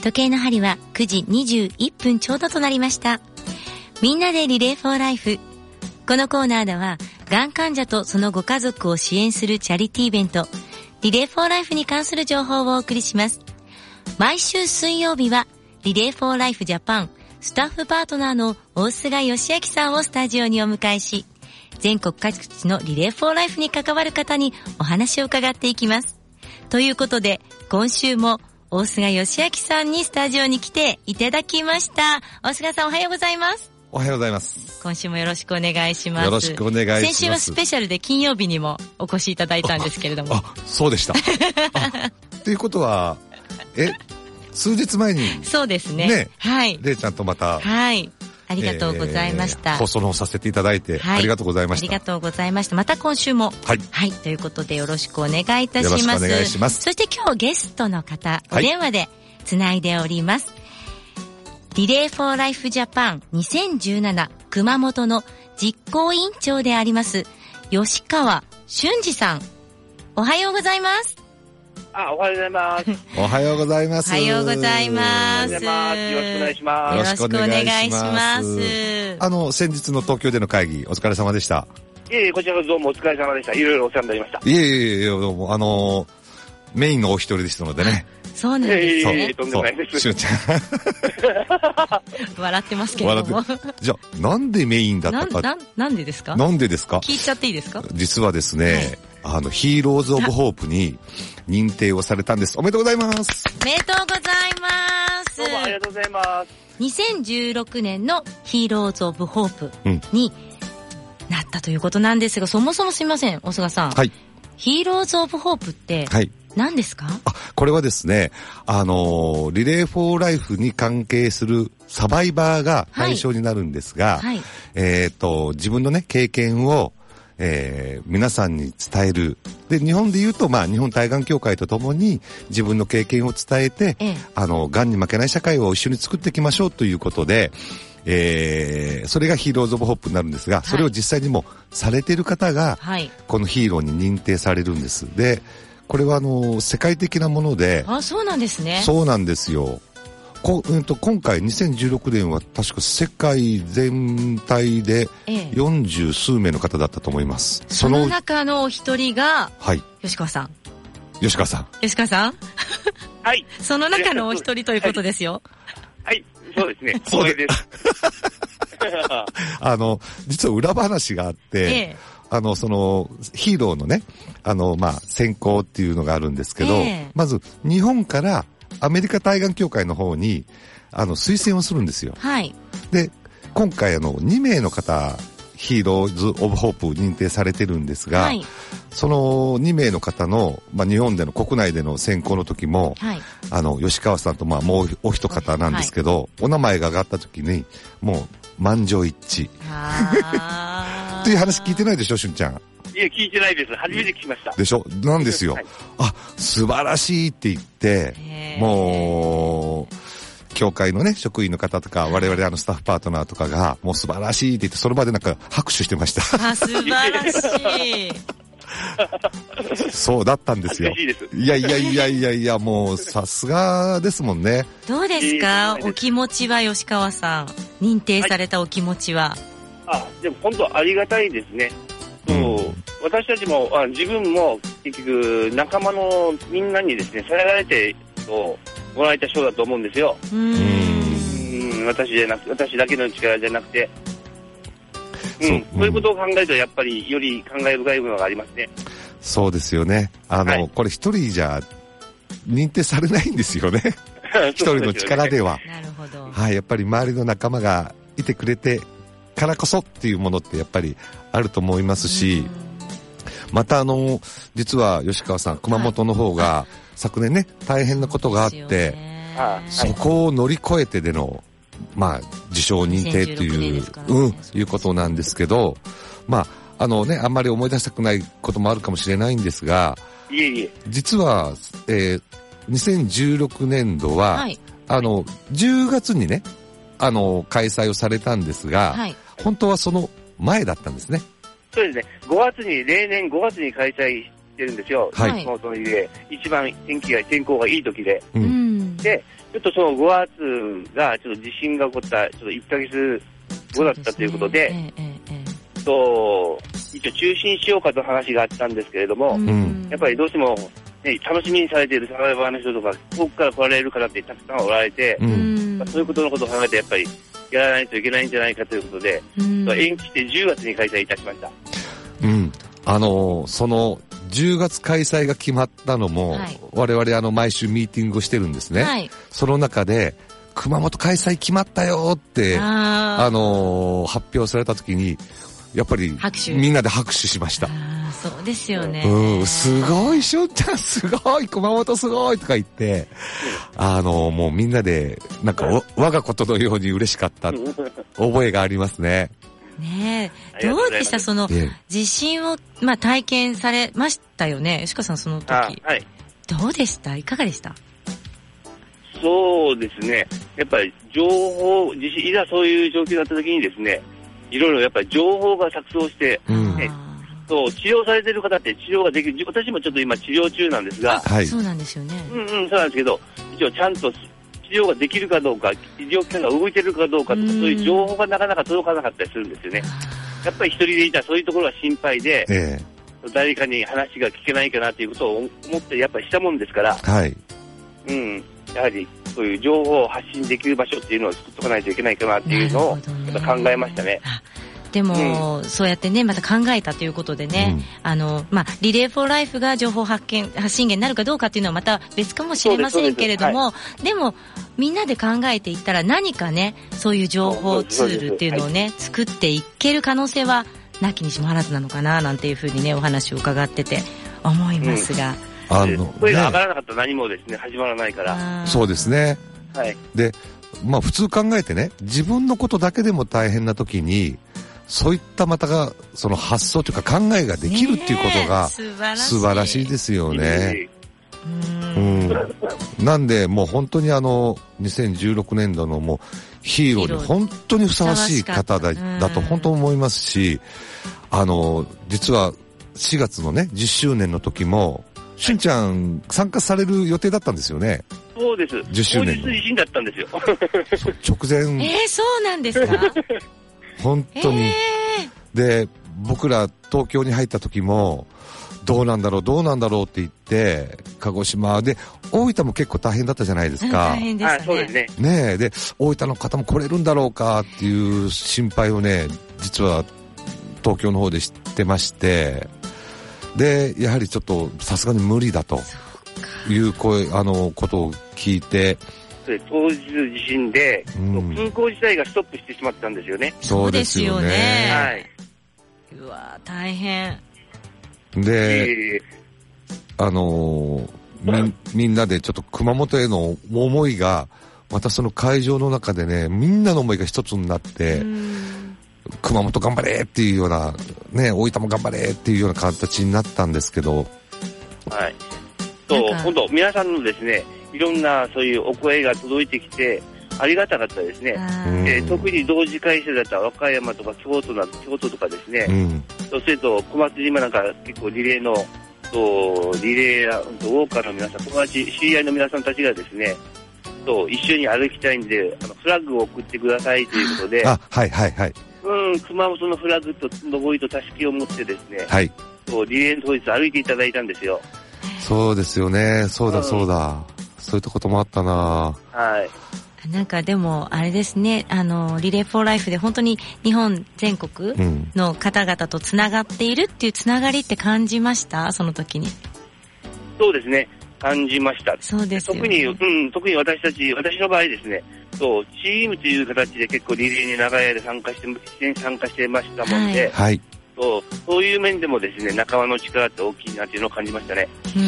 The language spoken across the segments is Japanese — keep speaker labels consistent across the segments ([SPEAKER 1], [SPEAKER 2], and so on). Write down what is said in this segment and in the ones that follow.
[SPEAKER 1] 時計の針は9時21分ちょうどとなりました。みんなでリレーフォーライフ。このコーナーでは、がん患者とそのご家族を支援するチャリティーイベント、リレーフォーライフに関する情報をお送りします。毎週水曜日は、リレーフォーライフジャパンスタッフパートナーの大菅義明さんをスタジオにお迎えし、全国各地のリレーフォーライフに関わる方にお話を伺っていきます。ということで、今週も大菅義明さんにスタジオに来ていただきました。大菅さん、おはようございます。
[SPEAKER 2] おはようございます。
[SPEAKER 1] 今週もよろしくお願いします。
[SPEAKER 2] よろしくお願いします。
[SPEAKER 1] 先週はスペシャルで金曜日にもお越しいただいたんですけれども。
[SPEAKER 2] そうでした。ということは、数日前に。
[SPEAKER 1] そうですね。はい。
[SPEAKER 2] れいちゃんとまた。
[SPEAKER 1] はい。ありがとうございました。
[SPEAKER 2] 放送の方させていただいて、ありがとうございました。
[SPEAKER 1] ありがとうございました。また今週も。はい。はい。ということでよろしくお願いいたします。よろしくお願いします。そして今日ゲストの方、お電話でつないでおります。リレーフォーライフジャパン2017熊本の実行委員長であります吉川俊二さん、おはようございます。
[SPEAKER 3] おはようございます。
[SPEAKER 2] おはようございます。
[SPEAKER 1] おはようございます。
[SPEAKER 3] よろしくお願いします。
[SPEAKER 1] よろしくお願いします。
[SPEAKER 2] 先日の東京での会議お疲れ様でした。
[SPEAKER 3] いえいえ、こちらこそどうもお疲れ様でした。いろいろお世話になりました。
[SPEAKER 2] いえいえ、どうもメインのお一人でしたのでね。
[SPEAKER 1] そうなんですね。
[SPEAKER 3] とんでもないです。
[SPEAKER 2] しゅんちゃん
[SPEAKER 1] 笑ってますけれども。
[SPEAKER 2] じゃあ、なんでメインだったか。
[SPEAKER 1] なんでですか？
[SPEAKER 2] なんでですか？
[SPEAKER 1] 聞いちゃっていいですか？
[SPEAKER 2] 実はですね、ヒーローズ・オブ・ホープに認定をされたんです。おめでとうございます。
[SPEAKER 1] おめでとうございます。
[SPEAKER 3] どうもありがとうございます。
[SPEAKER 1] 2016年のヒーローズ・オブ・ホープになったということなんですが、そもそもすみません、大菅さん。はい。ヒーローズ・オブ・ホープって、はい。何ですか？
[SPEAKER 2] これはですね、リレーフォーライフに関係するサバイバーが対象になるんですが、はい、自分のね、経験を、皆さんに伝える。で、日本で言うと、日本対がん協会とともに自分の経験を伝えて、がんに負けない社会を一緒に作っていきましょうということで、それがヒーローズ・オブ・ホープになるんですが、それを実際にもされている方が、このヒーローに認定されるんです。で、これは世界的なもので。
[SPEAKER 1] そうなんですね。
[SPEAKER 2] そうなんですよ。今回2016年は確か世界全体で40数名の方だったと思います。
[SPEAKER 1] その中のお一人が、はい。吉川さん。
[SPEAKER 2] 吉川さん。
[SPEAKER 1] 吉川さん
[SPEAKER 3] はい。
[SPEAKER 1] その中のお一人ということですよ。
[SPEAKER 3] はい。そうですね。そうです。
[SPEAKER 2] 実は裏話があって、ヒーローのね、選考っていうのがあるんですけど、まず、日本からアメリカ対がん協会の方に、推薦をするんですよ。はい。で、今回2名の方、ヒーローズ・オブ・ホープ認定されてるんですが、はい、その2名の方の、日本での国内での選考の時も、はい、吉川さんともうお一方なんですけど、はい、お名前が上がった時に、もう満場一致。っていう話聞いてないでしょ、しゅんちゃん。
[SPEAKER 3] いや、聞いてないです。初めて聞きました。
[SPEAKER 2] でしょ？なんですよ。はい、素晴らしいって言って、もう、協会のね、職員の方とか、我々スタッフパートナーとかが、もう素晴らしいって言って、その場で拍手してました。
[SPEAKER 1] 素晴らしい。
[SPEAKER 2] そうだったんですよ。いや、もうさすがですもんね。
[SPEAKER 1] どうですか？お気持ちは、吉川さん。認定されたお気持ちは。
[SPEAKER 3] でも本当ありがたいですね。私たちも、自分も結局仲間のみんなにですね、支えられてもらえた賞だと思うんですよ。私だけの力じゃなくて。そういうことを考えるとやっぱりより感慨深いものがありますね。
[SPEAKER 2] そうですよね。これ一人じゃ認定されないんですよね。一人の力では。
[SPEAKER 1] なるほど。
[SPEAKER 2] はい、やっぱり周りの仲間がいてくれてからこそっていうものってやっぱりあると思いますし、また実は吉川さん、熊本の方が昨年ね、大変なことがあって、そこを乗り越えてでの、受賞認定という、いうことなんですけど、あんまり思い出したくないこともあるかもしれないんですが、実は、2016年度は、10月にね、開催をされたんですが、本当はその前だったんですね。
[SPEAKER 3] そうですね。例年5月に開催してるんですよ。はい。その家、一番天候がいい時で。 で、ちょっとその5月がちょっと地震が起こったちょっと1ヶ月後だったということで、一応中止にしようかと話があったんですけれども、やっぱりどうしても、ね、楽しみにされているサバイバーの人とか、遠くから来られる方ってたくさんおられて、そういうことのことを考えてやっぱりやらないといけないんじゃないかということで、延期して10月に開催いたしました。
[SPEAKER 2] その10月開催が決まったのも、我々毎週ミーティングをしてるんですね。その中で熊本開催決まったよって発表された時にやっぱりみんなで拍手しました。
[SPEAKER 1] そうですよね。
[SPEAKER 2] すごい、しょうちゃんすごい、熊本すごいとか言って、もうみんなでなんか我がことのように嬉しかった覚えがありますね。
[SPEAKER 1] ねえ、どうでしたその地震を体験されましたよね、吉川さんその時。はい。どうでした？いかがでした？
[SPEAKER 3] そうですね。やっぱり情報、いざそういう状況だった時にですね、いろいろやっぱり情報が錯綜して、そう治療されている方って治療ができる。私もちょっと今治療中なんですが、
[SPEAKER 1] そうなんですよね。そう
[SPEAKER 3] なんですけど、一応ちゃんと治療ができるかどうか、医療機関が動いてるかどうかとか、そういう情報がなかなか届かなかったりするんですよね。やっぱり一人でいたらそういうところが心配で、誰かに話が聞けないかなということを思ってやっぱりしたもんですから、やはりそういう情報を発信できる場所っていうのを作っておかないといけないかなっていうのをやっぱ考えましたね。
[SPEAKER 1] でも、そうやってね、また考えたということでね、リレーフォーライフが情報発信源になるかどうかっていうのはまた別かもしれませんけれども、でも、みんなで考えていったら何かね、そういう情報ツールっていうのをね、作っていける可能性はなきにしもあらずなのかな、なんていうふうにね、お話を伺ってて思いますが。
[SPEAKER 3] 声が上がらなかったら何もですね、始まらないから。
[SPEAKER 2] そうですね。で、普通考えてね、自分のことだけでも大変な時に、そういったまたがその発想というか考えができるっていうことが素晴らしいですよね。なんでもう本当に2016年度のもうヒーローに本当にふさわしい方だと本当思いますし、実は4月のね10周年の時もしんちゃん参加される予定だったんですよね。
[SPEAKER 3] そうです。10周年の当日地震だったんですよ。
[SPEAKER 2] 直前。
[SPEAKER 1] そうなんですか。
[SPEAKER 2] 本当に。で、僕ら東京に入った時も、どうなんだろうって言って、鹿児島で、大分も結構大変だったじゃないですか。
[SPEAKER 1] 大変でしたね。
[SPEAKER 3] そうですね。
[SPEAKER 2] ねえ、で、大分の方も来れるんだろうかっていう心配をね、実は東京の方で知ってまして、で、やはりちょっとさすがに無理だということを聞いて、
[SPEAKER 3] 当日地震で、空港自体がストップしてしまったんですよね。
[SPEAKER 2] そうですよね。
[SPEAKER 1] うわ大変。
[SPEAKER 2] で、みんなでちょっと熊本への思いが、またその会場の中でね、みんなの思いが一つになって、熊本頑張れっていうような、ね、大分も頑張れっていうような形になったんですけど。
[SPEAKER 3] 本当皆さんのですね、いろんなそういうお声が届いてきてありがたかったですね。特に同時開催だった和歌山とか京都とかですね、それと小松島なんか結構リレーウォーカーの皆さん、友達知り合いの皆さんたちがですね一緒に歩きたいんでフラッグを送ってくださいということで、熊本のフラッグとのぼりとたすきを持ってですね、リレーの当日歩いていただいたんですよ。
[SPEAKER 2] そうですよね。そうだ。そういったこともあったな。
[SPEAKER 1] なんかでもあれですね、リレーフォーライフで本当に日本全国の方々とつながっているっていうつながりって感じました？その時に。
[SPEAKER 3] そうですね、感じました。
[SPEAKER 1] そうですよね。
[SPEAKER 3] 特に私の場合ですね、チームという形で結構リレーに長い間参加してましたもんで、そういう面でもですね、仲間の力って大きいなっていうのを感じましたね。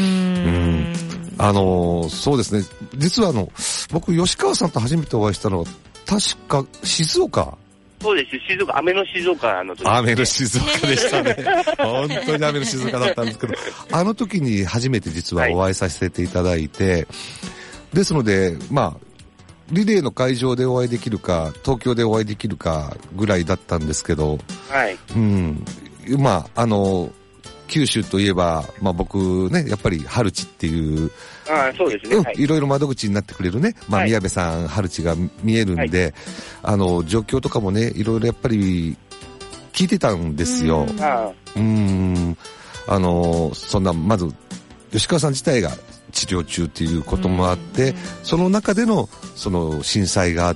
[SPEAKER 2] そうですね。実は僕、吉川さんと初めてお会いしたのは、確か静岡。
[SPEAKER 3] そうです。雨の静岡の時、
[SPEAKER 2] 雨の静岡でしたね。本当に雨の静岡だったんですけど、あの時に初めて実はお会いさせていただいて、ですので、リレーの会場でお会いできるか、東京でお会いできるかぐらいだったんですけど、 九州といえば、僕ね、やっぱり春地っていう、
[SPEAKER 3] そうですね。
[SPEAKER 2] いろいろ窓口になってくれるね、宮部さん、春地が見えるんで、状況とかもね、いろいろやっぱり聞いてたんですよ。そんな、まず、吉川さん自体が治療中っていうこともあって、その中での、その震災があって、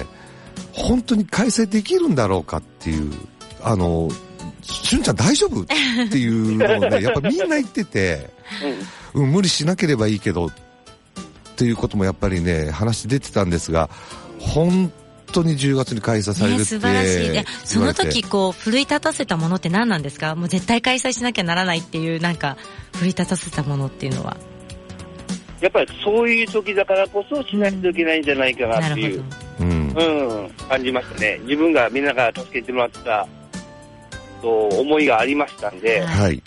[SPEAKER 2] 本当に開催できるんだろうかっていう、しゅんちゃん大丈夫っていうのをね、やっぱみんな言ってて、無理しなければいいけど、っていうこともやっぱりね、話出てたんですが、本当に10月に開催されるって、
[SPEAKER 1] 素晴らしい。で、その時こう、奮い立たせたものって何なんですか？もう絶対開催しなきゃならないっていう、なんか、奮い立たせたものっていうのは。
[SPEAKER 3] やっぱりそういう時だからこそしないといけないんじゃないかなっていう、感じましたね。自分がみんなが助けてもらったと思いがありましたんで、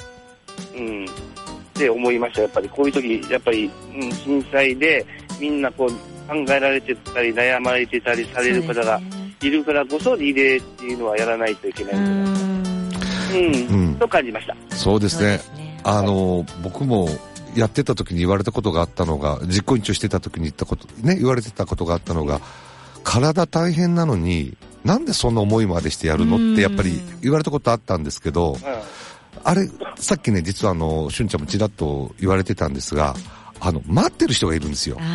[SPEAKER 3] って思いました。やっぱりこういう時、やっぱり、震災でみんなこう考えられてたり悩まれてたりされる方がいるからこそリレーっていうのはやらないといけないんじゃないかと感じました。
[SPEAKER 2] そうですね。僕もやってた時に言われたことがあったのが、実行委員長してた時に言われてたことがあったのが、体大変なのになんでそんな思いまでしてやるのってやっぱり言われたことあったんですけど、あれさっきね、実はしゅんちゃんもちらっと言われてたんですが、待ってる人がいるんですよ。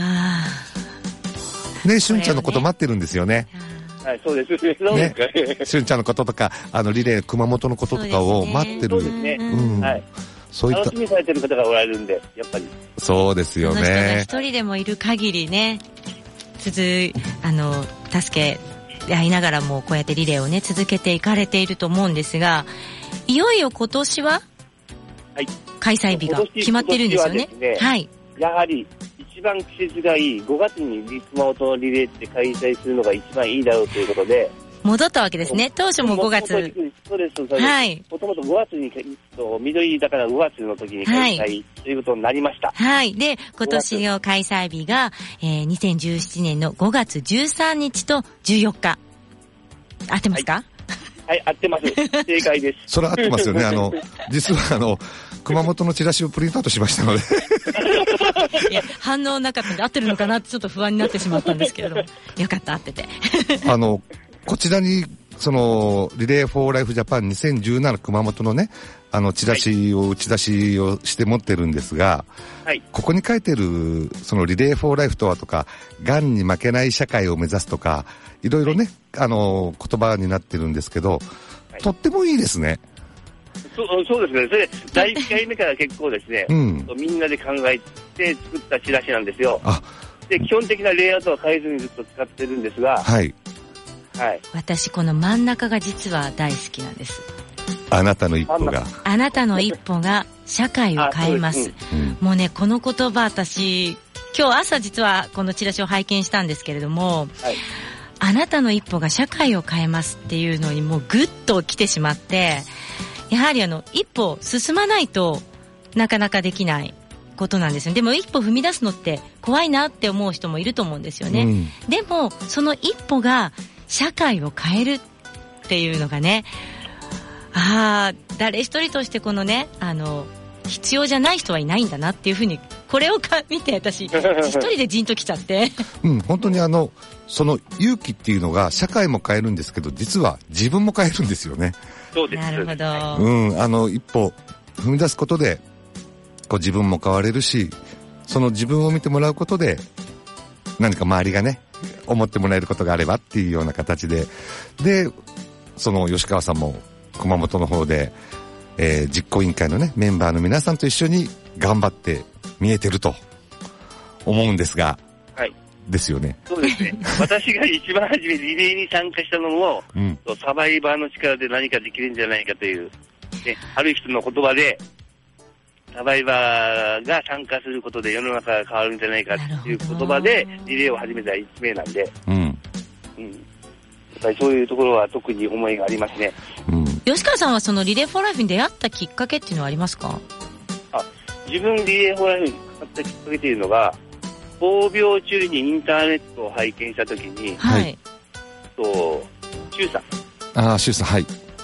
[SPEAKER 2] ね、しゅんちゃんのこと待ってるんですよね。
[SPEAKER 3] はい、そうです
[SPEAKER 2] ね。しゅんちゃんのこととか、リレー熊本のこととかを待ってる。
[SPEAKER 3] そうですね。はい。そういった楽しみされてる方がおられるんで、やっぱり。
[SPEAKER 2] そうですよね。
[SPEAKER 1] その人が一人でもいる限りね、助け合いながらもこうやってリレーをね、続けていかれていると思うんですが、いよいよ今年は、開催日が決まってるんですよね。はい。
[SPEAKER 3] やはり、一番季節がいい5月に熊本のリレーって開催するのが一番いいだろうということで、
[SPEAKER 1] 戻ったわけですね。当初も5月。
[SPEAKER 3] そうです。はい。もともと5月に、緑だから5月の時に開催ということになりました。
[SPEAKER 1] はい。で、今年の開催日が、2017年の5月13日と14日。合ってますか？
[SPEAKER 3] はい、合ってます。正解です。
[SPEAKER 2] それ合ってますよね。実は熊本のチラシをプリントアウトしましたので。
[SPEAKER 1] いや、反応なかったんで合ってるのかなってちょっと不安になってしまったんですけれども。よかった、合ってて。
[SPEAKER 2] こちらに、リレーフォーライフジャパン2017熊本のね、チラシを打ち出しをして持ってるんですが、ここに書いてる、リレーフォーライフとはとか、がんに負けない社会を目指すとか、いろいろね、言葉になってるんですけど、とってもいいですね。
[SPEAKER 3] そうですね。それ、第1回目から結構ですね、みんなで考えて作ったチラシなんですよ。で、基本的なレイアウトは変えずにずっと使ってるんですが、
[SPEAKER 1] 私この真ん中が実は大好きなんです。
[SPEAKER 2] あなたの一歩が。
[SPEAKER 1] あなたの一歩が社会を変えます。もうね、この言葉私、今日朝実はこのチラシを拝見したんですけれども、あなたの一歩が社会を変えますっていうのにもうグッと来てしまって、やはり一歩進まないとなかなかできないことなんですよ。でも一歩踏み出すのって怖いなって思う人もいると思うんですよね。でもその一歩が社会を変えるっていうのがね、誰一人としてこのね、必要じゃない人はいないんだなっていうふうに、これを見て私一人でジンときちゃって
[SPEAKER 2] 本当にその勇気っていうのが社会も変えるんですけど、実は自分も変えるんですよね。
[SPEAKER 3] そうです。
[SPEAKER 1] なるほど。
[SPEAKER 2] 一歩踏み出すことで自分も変われるし、その自分を見てもらうことで何か周りがね思ってもらえることがあればっていうような形で、吉川さんも熊本の方で、実行委員会のねメンバーの皆さんと一緒に頑張って見えてると思うんですが、ですよね。
[SPEAKER 3] そうですね。私が一番初めリレーに参加したのも、サバイバーの力で何かできるんじゃないかという、ね、ある人の言葉で、サバイバーが参加することで世の中が変わるんじゃないかという言葉でリレーを始めた一名なんで、やっぱりそういうところは特に思いがありますね。
[SPEAKER 1] 吉川さんはそのリレーフォーライフに出会ったきっかけっていうのはありますか？
[SPEAKER 3] 自分リレーフォーライフにかかったきっかけというのが、闘病中にインターネットを拝見したときに、周さん。
[SPEAKER 2] 周さん、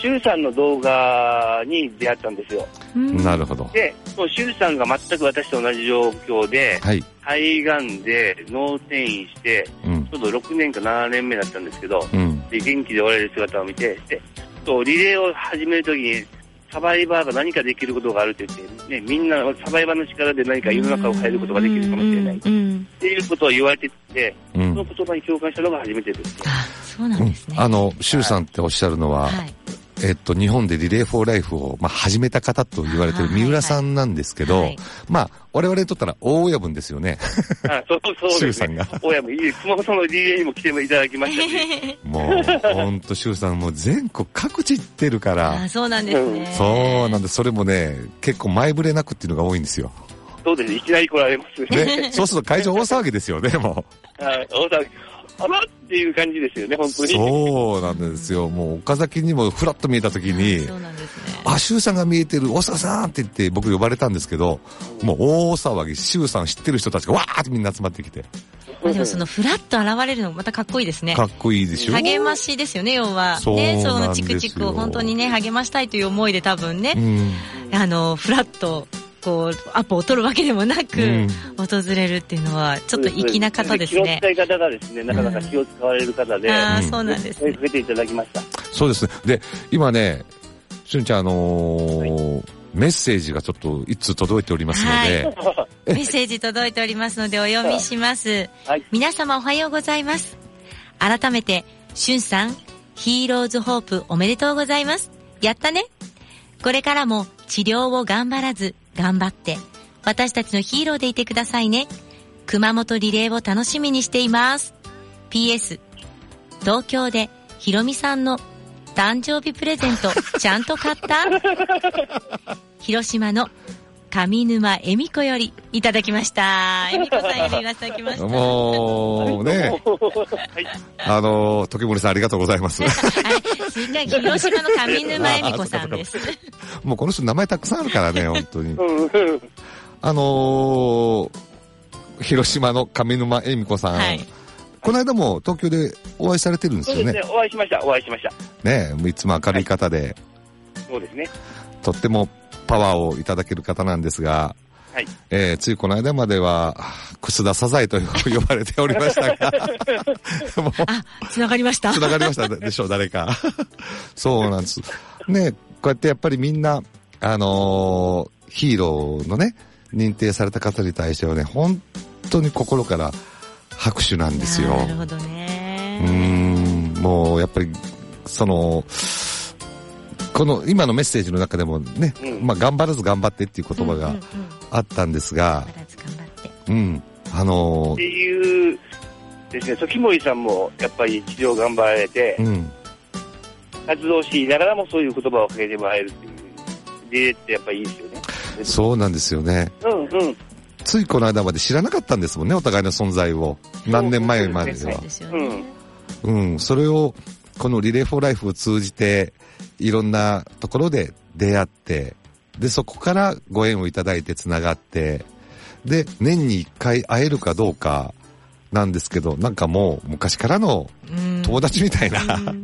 [SPEAKER 3] 周さんの動画に出会ったんですよ。
[SPEAKER 2] なるほど。
[SPEAKER 3] で、周さんが全く私と同じ状況で、はい、肺がんで脳転移して、ちょうど6年か7年目だったんですけど、で元気でおられる姿を見て、でリレーを始めるときに、サバイバーが何かできることがあるって言って、ね、みんなサバイバーの力で何か世の中を変えることができるかもしれないっていうことを言われてて、その言葉に共感したのが初めてです。
[SPEAKER 1] そうなんですね。
[SPEAKER 2] 周さんっておっしゃるのは、日本でリレーフォーライフを、始めた方と言われている三浦さんなんですけど、我々にとったら大親分ですよね。
[SPEAKER 3] そうですね。大親分、熊本のリレーにも来ていただきましたし。
[SPEAKER 2] もう、ほんと、周さん、もう全国各地行ってるから。
[SPEAKER 1] そうなんですね。
[SPEAKER 2] そうなんです。それもね、結構前触れなくっていうのが多いんですよ。
[SPEAKER 3] そうですね。いきなり来られます
[SPEAKER 2] ね。そうすると会場大騒ぎですよね、も
[SPEAKER 3] う。はい、大騒ぎ。あらっていう感じですよね、本当に。
[SPEAKER 2] そうなんですよ。もう岡崎にもフラッと見えたときに、
[SPEAKER 1] そうなんですね。
[SPEAKER 2] 周さんが見えてる、大阪さんって言って僕呼ばれたんですけど、もう大騒ぎ、周さん知ってる人たちがわーってみんな集まってきて。
[SPEAKER 1] でもそのフラッと現れるのもまたかっこいいですね。
[SPEAKER 2] かっこいいでしょ。
[SPEAKER 1] 励ましですよね、要は。ね、そのチクチクを本当にね、励ましたいという思いで多分ね、フラッと、アポを取るわけでもなく、訪れるっていうのは、ちょっと粋な方ですね。
[SPEAKER 3] 気を使い方がですね、なかなか気を使われる方で、
[SPEAKER 1] そうなんです
[SPEAKER 3] ね。声かけていただきました。
[SPEAKER 2] そうですね。で、今ね、しゅんちゃん、メッセージがちょっと一通届いておりますので、
[SPEAKER 1] メッセージ届いておりますのでお読みします。皆様おはようございます。改めて、しゅんさん、ヒーローズホープおめでとうございます。やったね。これからも治療を頑張らず、頑張って、私たちのヒーローでいてくださいね。熊本リレーを楽しみにしています。PS、東京でひろみさんの誕生日プレゼントちゃんと買った広島の上沼恵美子よりいただきました。恵美子さんよりいただきました。
[SPEAKER 2] もうね、時森さんありがとうございます。
[SPEAKER 1] 広島の上沼恵美子さんです。
[SPEAKER 2] もうこの人名前たくさんあるからね、本当に。広島の上沼恵美子さん。この間も東京でお会いされてるんですよね。
[SPEAKER 3] そうですね、お会いしました。
[SPEAKER 2] ねえ、いつも明るい方で。
[SPEAKER 3] そうですね。
[SPEAKER 2] とってもパワーをいただける方なんですが、ついこの間までは、楠田サザエと呼ばれておりましたが、
[SPEAKER 1] 繋がりました
[SPEAKER 2] 繋がりましたでしょう、誰か。そうなんです。ね、こうやってやっぱりみんな、ヒーローのね、認定された方に対してはね、本当に心から拍手なんですよ。
[SPEAKER 1] なるほどね。
[SPEAKER 2] もうやっぱり、この今のメッセージの中でもね、頑張らず頑張ってっていう言葉があったんですが、
[SPEAKER 1] 頑張らず頑
[SPEAKER 3] 張って。っていうですね、時森さんもやっぱり治療頑張られて、活動しながらもそういう言葉をかけてもらえるっていうリレーってやっぱりいいですよね。
[SPEAKER 2] そうなんですよね。ついこの間まで知らなかったんですもんね、お互いの存在を。何年前までは。それをこのリレーフォーライフを通じていろんなところで出会って、でそこからご縁をいただいてつながって、で年に1回会えるかどうかなんですけど、なんかもう昔からの友達みたいな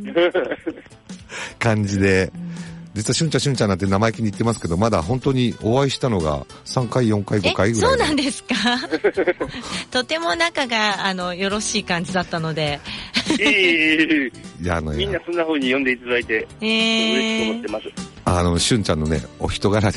[SPEAKER 2] 感じで、実はしゅんちゃんなんて生意気に言ってますけど、まだ本当にお会いしたのが3回4回5回ぐらい。
[SPEAKER 1] そうなんですかとても仲がよろしい感じだったので
[SPEAKER 3] みんなそんな風に呼んでいただいて、嬉しく思ってます。
[SPEAKER 2] しゅんちゃんのね、お人柄です。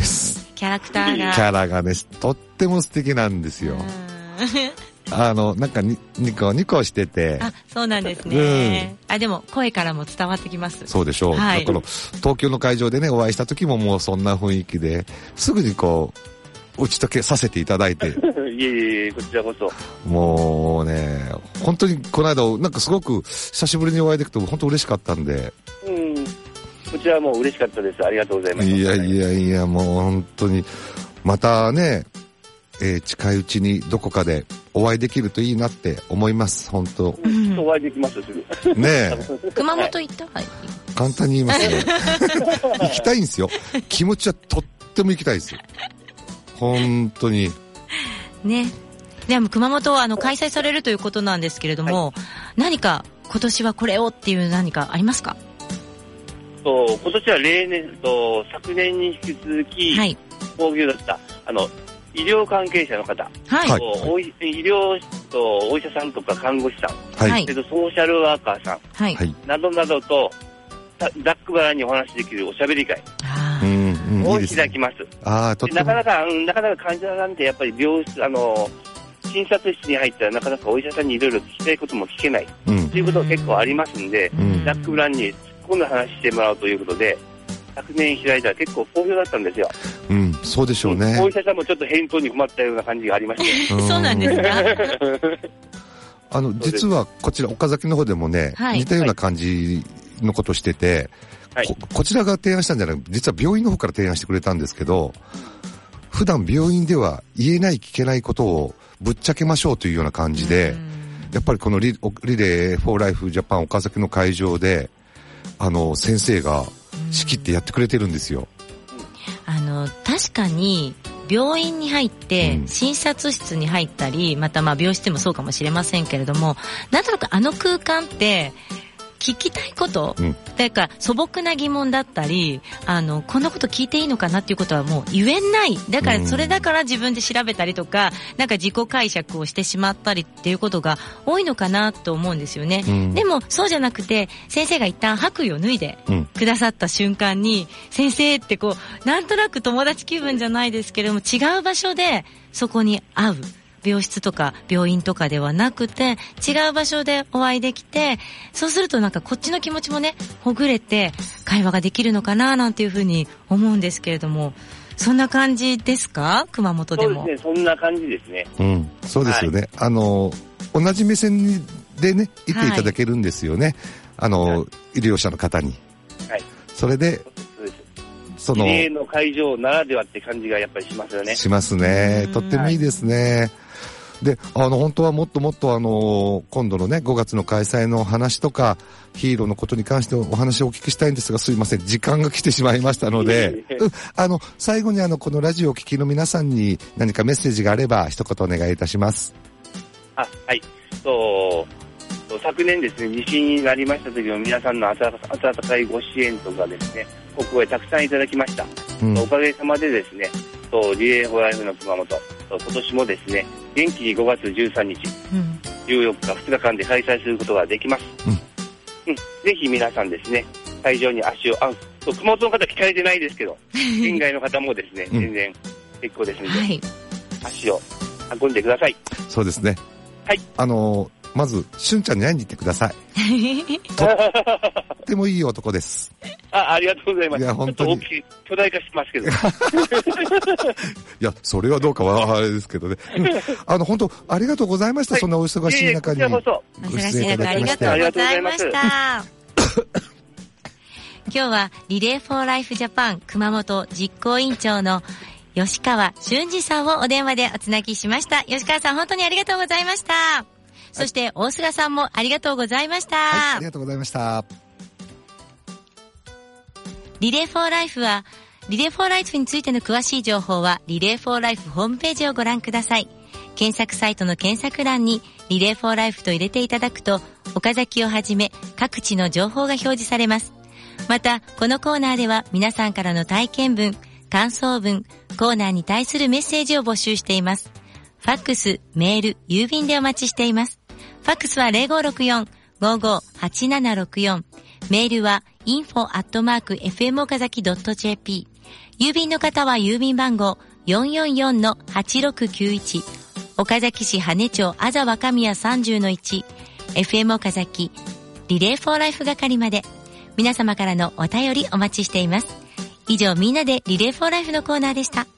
[SPEAKER 1] キャラクターが。
[SPEAKER 2] キャラがね、とっても素敵なんですよ。なんかニコしてて。
[SPEAKER 1] そうなんですね。でも声からも伝わってきます。
[SPEAKER 2] そうでしょう。だから東京の会場でね、お会いした時ももうそんな雰囲気で、すぐに打ち解けさせていただいて。
[SPEAKER 3] いえ、こちらこそ。
[SPEAKER 2] もうね、本当にこの間、なんかすごく久しぶりにお会いできて本当嬉しかったんで。
[SPEAKER 3] こちらはもう嬉しかったです。ありがとうございます。
[SPEAKER 2] いや、もう本当に。またね、近いうちにどこかでお会いできるといいなって思います、本当。
[SPEAKER 3] お会いできますよ、すぐ。
[SPEAKER 2] ねえ。
[SPEAKER 1] 熊本行ったらいい？
[SPEAKER 2] 簡単に言いますね。行きたいんですよ。気持ちはとっても行きたいですよ。本当に。
[SPEAKER 1] ね。でも熊本は開催されるということなんですけれども、何か今年はこれをっていう何かありますか？
[SPEAKER 3] 今年は例年昨年に引き続き、はい、好評だった、医療関係者の方、はい、医療お医者さんとか看護師さん、はい、ソーシャルワーカーさん、はい、などなどと、ざっくばらんにお話しできるおしゃべり会を開きます。なかなか患者さんってやっぱり病室、診察室に入ったらなかなかお医者さんにいろいろ聞きたいことも聞けない、ということが結構ありますんで、ざっくばらんに突っ込んだ話してもらうということで、昨年開いたら結構好評だったんですよ。
[SPEAKER 2] そうでしょうね。
[SPEAKER 3] お医者さんもちょっと返答に困ったような感じがありまして。
[SPEAKER 1] そうなんですか。
[SPEAKER 2] 実はこちら岡崎の方でもね、はい、似たような感じのことをしてて、はい、こちらが提案したんじゃない、実は病院の方から提案してくれたんですけど、普段病院では言えない聞けないことをぶっちゃけましょうというような感じで、やっぱりこのリレーフォーライフジャパン岡崎の会場で、先生が仕切ってやってくれてるんですよ。
[SPEAKER 1] 確かに病院に入って診察室に入ったり、また病室でもそうかもしれませんけれども、なんとなく空間って聞きたいこと、だから素朴な疑問だったり、こんなこと聞いていいのかなっていうことはもう言えない。だからそれだから自分で調べたりとか、なんか自己解釈をしてしまったりっていうことが多いのかなと思うんですよね。でもそうじゃなくて、先生が一旦白衣を脱いでくださった瞬間に、先生ってなんとなく友達気分じゃないですけれども、違う場所でそこに会う。病室とか病院とかではなくて、違う場所でお会いできて、そうするとなんかこっちの気持ちもね、ほぐれて会話ができるのかななんていうふうに思うんですけれども、そんな感じですか、熊本でも。
[SPEAKER 3] そうですね、そんな感じですね。
[SPEAKER 2] そうですよね。はい、同じ目線でね、いていただけるんですよね。医療者の方に。はい。それで、
[SPEAKER 3] リレーの会場ならではって感じがやっぱりしますよね。
[SPEAKER 2] しますね。とってもいいですね。で、本当はもっともっと今度のね、5月の開催の話とか、ヒーローのことに関してお話をお聞きしたいんですが、すいません、時間が来てしまいましたので、最後にこのラジオをお聞きの皆さんに何かメッセージがあれば、一言お願いいたします。
[SPEAKER 3] はい。昨年ですね、地震になりました時の皆さんの温かいご支援とかですね、お声たくさんいただきました。おかげさまでですね、リレーフォーライフの熊本、今年もですね、元気に5月13日、14日、2日間で開催することができます。ぜひ皆さんですね、会場に足を、熊本の方聞かれてないですけど、県外の方もですね、全然結構ですので、はい、足を運んでください。
[SPEAKER 2] そうですね。はい。まず、しゅんちゃんに会いに行ってください。とってもいい男です。
[SPEAKER 3] ありがとうございます。
[SPEAKER 2] いや、本当に。
[SPEAKER 3] 大きい、巨大化してますけど。
[SPEAKER 2] いや、それはどうかはあれですけどね。本当、ありがとうございました。はい、そんなお忙しい中に。
[SPEAKER 1] お忙しい中、ありがとうございました。今日は、リレーフォーライフジャパン熊本実行委員長の吉川俊二さんをお電話でおつなぎしました。吉川さん、本当にありがとうございました。そして、大菅さんもありがとうございました。
[SPEAKER 2] はい、ありがとうございました。
[SPEAKER 1] リレーフォーライフは、リレーフォーライフについての詳しい情報は、リレーフォーライフホームページをご覧ください。検索サイトの検索欄に、リレーフォーライフと入れていただくと、岡崎をはじめ、各地の情報が表示されます。また、このコーナーでは、皆さんからの体験文、感想文、コーナーに対するメッセージを募集しています。ファックス、メール、郵便でお待ちしています。ファックスは 0564-558764。メールは info@fmokazaki.jp。郵便の方は郵便番号 444-8691。岡崎市羽根町あざ若宮30-1。FM 岡崎リレーフォーライフ係まで。皆様からのお便りお待ちしています。以上、みんなでリレーフォーライフのコーナーでした。